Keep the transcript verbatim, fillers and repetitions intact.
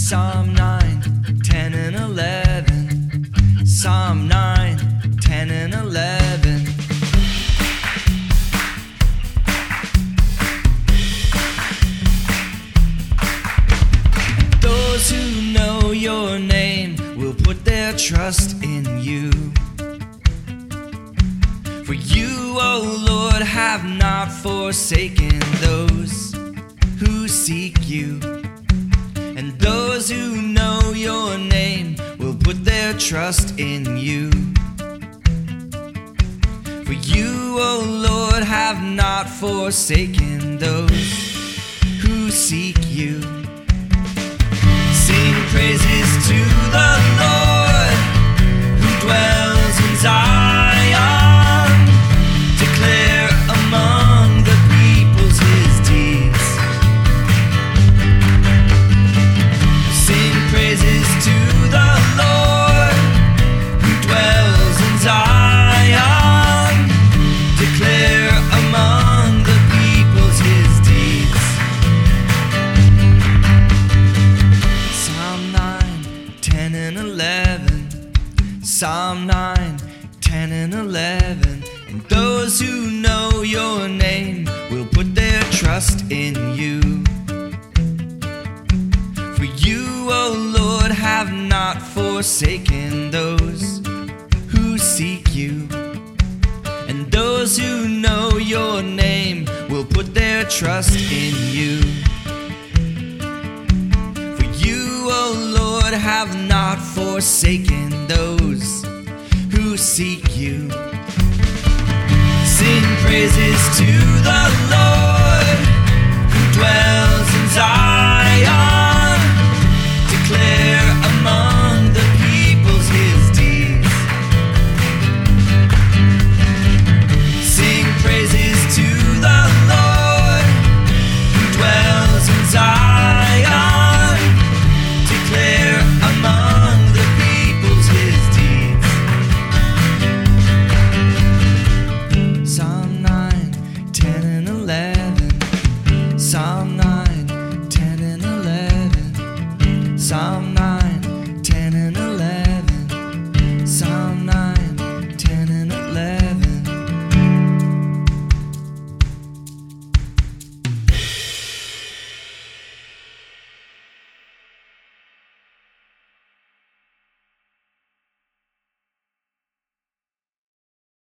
Psalm nine, ten and eleven. Psalm nine, ten and eleven. Those who know your name will put their trust in you. For you, O Lord, have not forsaken those who seek you. And those who know your name will put their trust in you. For you, O Lord, have not forsaken those who seek you. Sing praises to the Lord who dwells in Zion. Declare among the peoples his deeds. Sing praises to the Lord who dwells in Zion. Declare among the peoples his deeds. Psalm nine, ten and eleven. Psalm nine, ten and eleven. And those who know your name will put their trust in you. For you, O Lord, have not forsaken those who seek you. And those who know your name will put their trust in you. For you, O Lord, have not forsaken those who seek you. Sing praises to the Lord.